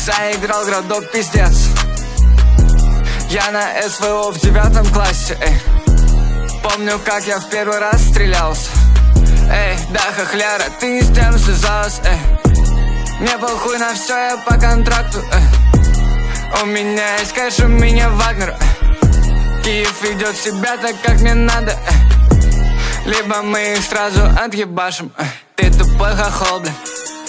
Заиграл городок, пиздец. Я на СВО в 9 классе, Помню, как я в первый раз стрелялся. Да, хохляра, ты с тем связалась, Мне похуй на все, я по контракту, У меня есть кэш, у меня Вагнер, Киев ведет себя так, как мне надо, Либо мы их сразу отъебашим. Ты тупой хохол, бля,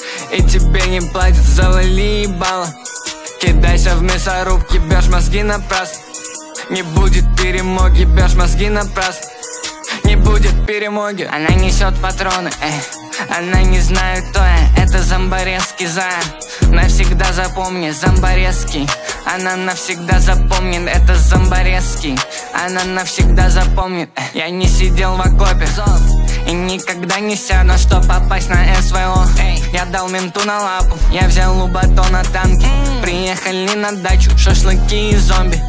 и тебе не платят, завали ебало. Кидайся в мясорубки, бьешь мозги напрасно. Не будет перемоги, бьешь мозги напрасно. Не будет перемоги. Она несет патроны, Она не знает, кто я. Это зомбаревский зая. Навсегда запомни, зомбаревский. Она навсегда запомнит, это зомбаревский. Она навсегда запомнит. Я не сидел в окопе и никогда не сяду, чтоб попасть на СВО. Я дал менту на лапу, я взял лубато на танке. Приехали на дачу, шашлыки и зомби.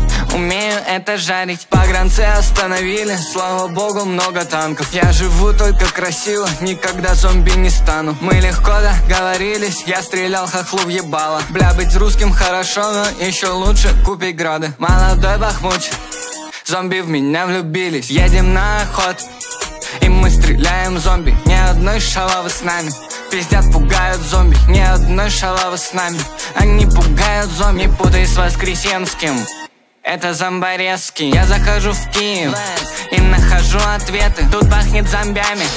Умею это жарить. Погранцы остановили, слава богу, много танков. Я живу только красиво, никогда зомби не стану. Мы легко договорились, я стрелял хохлу в ебало. Бля, быть русским хорошо, но еще лучше купить грады. Молодой бахмуч, зомби в меня влюбились. Едем на охоту, и мы стреляем зомби. Ни одной шалавы с нами. Пиздят, пугают зомби. Ни одной шалавы с нами. Они пугают зомби. Не путай с Воскресенским. Это зомбаревский. Я захожу в Киев и нахожу ответы. Тут пахнет зомбями.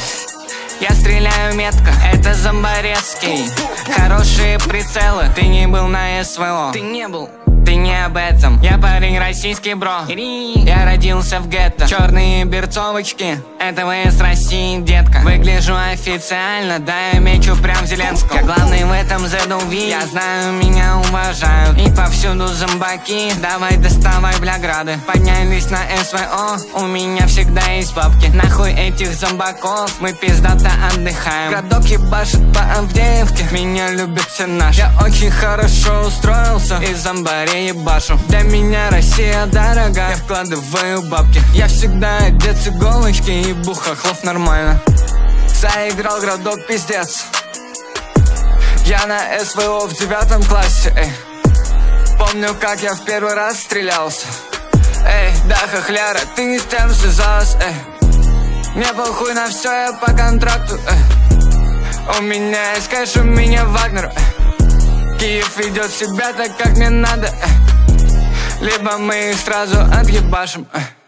Я стреляю метко. Это зомбаревский. Хорошие прицелы. Ты не был на СВО. Ты не был. Ты не об этом. Я парень российский, бро. Я родился в гетто. Черные берцовочки. Это ВС России, детка. Выгляжу официально, да я мечу прям Зеленского. Я главный в этом ZUV. Я знаю, меня уважают. И повсюду зомбаки. Давай доставай, бля, грады. Поднялись на СВО. У меня всегда есть бабки. Нахуй этих зомбаков. Мы пиздато отдыхаем. Городок ебашит по Авдеевке. Меня любят все наши. Я очень хорошо устроился. И зомбарей ебашу. Для меня Россия дорога. Я вкладываю бабки. Я всегда одет с иголочки. И бухохлов нормально. Заиграл городок, пиздец. Я на СВО в 9 классе, Помню, как я в первый раз стрелялся. Да, хохляра, ты с тем связалась, Мне похуй на все, я по контракту, У меня есть кэш, у меня Вагнер, Киев ведет себя так, как мне надо, Либо мы их сразу отъебашим,